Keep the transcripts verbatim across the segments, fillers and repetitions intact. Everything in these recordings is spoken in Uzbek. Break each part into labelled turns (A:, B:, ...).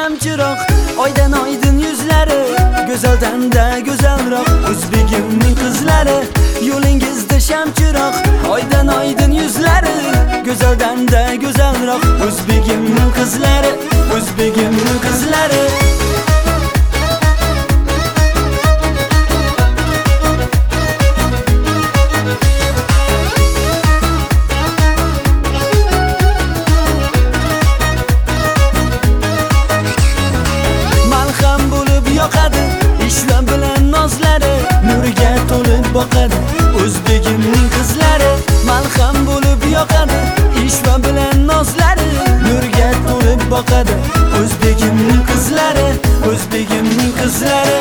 A: shamchiroq, oydan oydin yuzlari, go'zaldan-da go'zalroq o'zbegimning qizlari. Yo'lingizda shamchiroq, oydan oydin yuzlari, go'zaldan-da go'zalroq o'zbegimning qizlari, o'zbegimning qizlari. Ishva bilan nozlari, nuriga to'lib boqadi o'zbegimning qizlari. Malham bo'lib yoqadi, ishva bilan nozlari, nuriga to'lib boqadi o'zbegimning qizlari, o'zbegimning qizlari.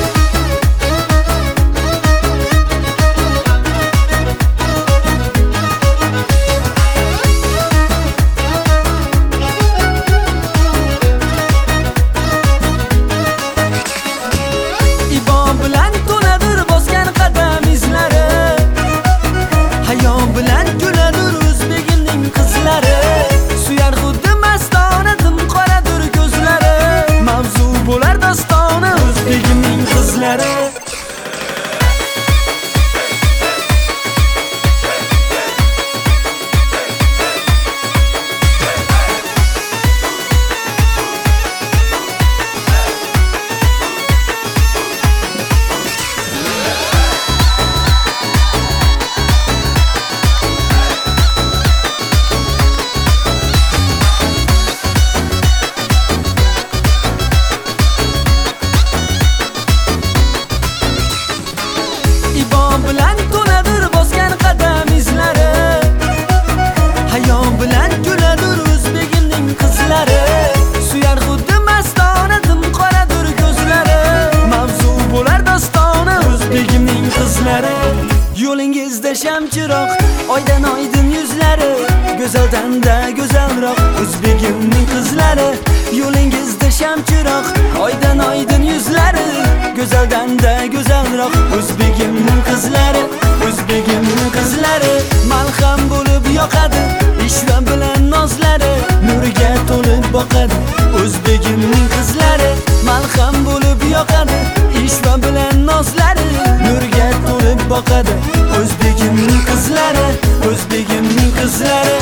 A: Bilan to'ladir bosgan qadam izlari, hayo bilan kuladir o'zbegimning qizlari. Suyar xuddi mastona dimqoradir ko'zlari, mavzu bo'lar dostona o'zbegimning qizlari. Yo'lingizda shamchiroq, oydan oydin yuzlari, go'zaldan-da go'zalroq o'zbegimning qizlari. Yo'lingizda shamchiroq, oydan oydin yuzlari, go'zaldan-da go'zalroq o'zbegimning qizlari, o'zbegimning qizlari. Malham bo'lib yoqadi, ishva bilan nozlari, nuriga to'lib boqadi o'zbegimning qizlari. Malham bo'lib yoqadi, ishva bilan nozlari, nuriga to'lib boqadi o'zbegimning qizlari, o'zbegimning qizlari.